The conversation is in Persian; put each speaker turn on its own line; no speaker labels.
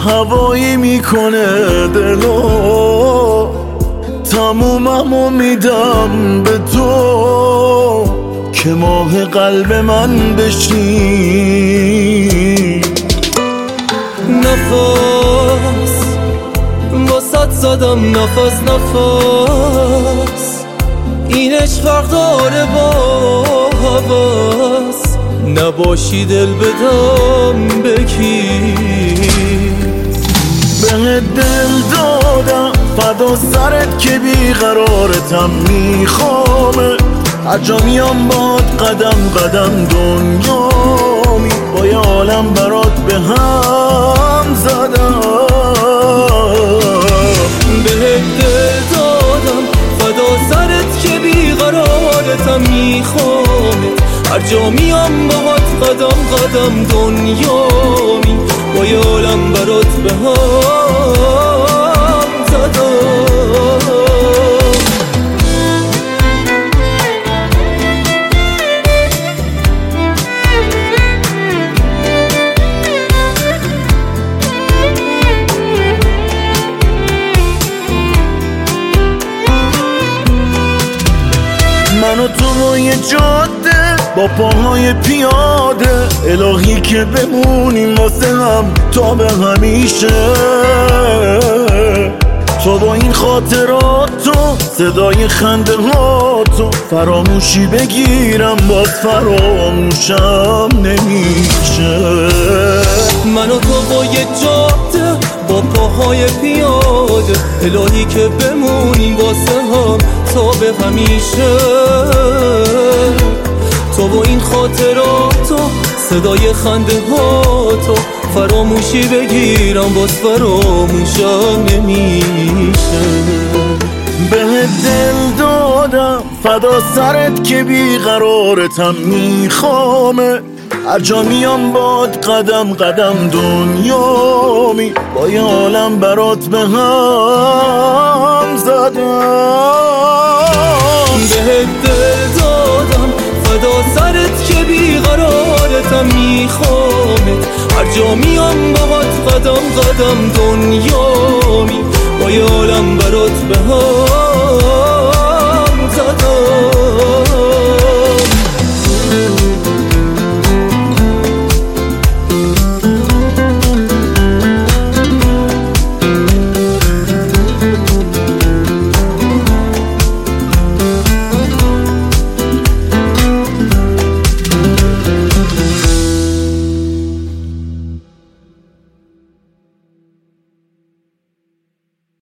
هوایی میکنه دلو، تموممو میدم به تو که ماه قلب من بشی.
نفس واسط زدم، نفس نفس، اینش فرق داره با هوس، نباشی دل بدم بکی.
به دل دادم فدا سرت که بیقرارتم میخوامه، هر جا میام باد قدم قدم دنیامی، با یه عالم برات به هم زدم.
به دل دادم فدا سرت که بیقرارتم میخوامه، هر جا میام باهات قدم قدم دنیامی، با یه عالم برات به هم زدم.
من و تو روی جاده با پاهای پیاده، الهی که بمونیم واسه هم تا به همیشه. تو با این خاطراتو، صدای خنده هاتو، فراموشی بگیرم باز فراموشم نمیشه.
من و تو با یه جاده با پاهای پیاده، الهی که بمونیم واسه هم تا به همیشه. تو با این خاطراتو، صدای خنده هاتو، فراموشی بگیرم باز فراموشم نمیشه.
به دل دادم فدا سرت که بیقرارتم میخوامه، هر جا میام باد قدم قدم دنیامی، با یه عالم برات به هم زدم.
به دل دادم فدا سرت که بیقرارتم میخوامه، هر جا میام باهات قدم قدم دنیامی، با یه عالم برات به هم